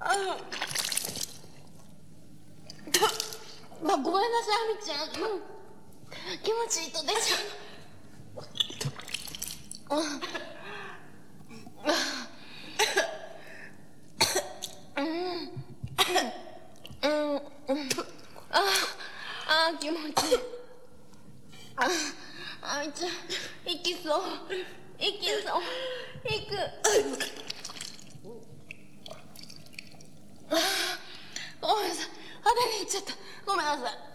ごめんなさい、あみちゃん。気持ちいいとでしょ。気持ちいい。あみちゃん、息そう。息く。ごめんなさい。派手に言っちゃった。ごめんなさい。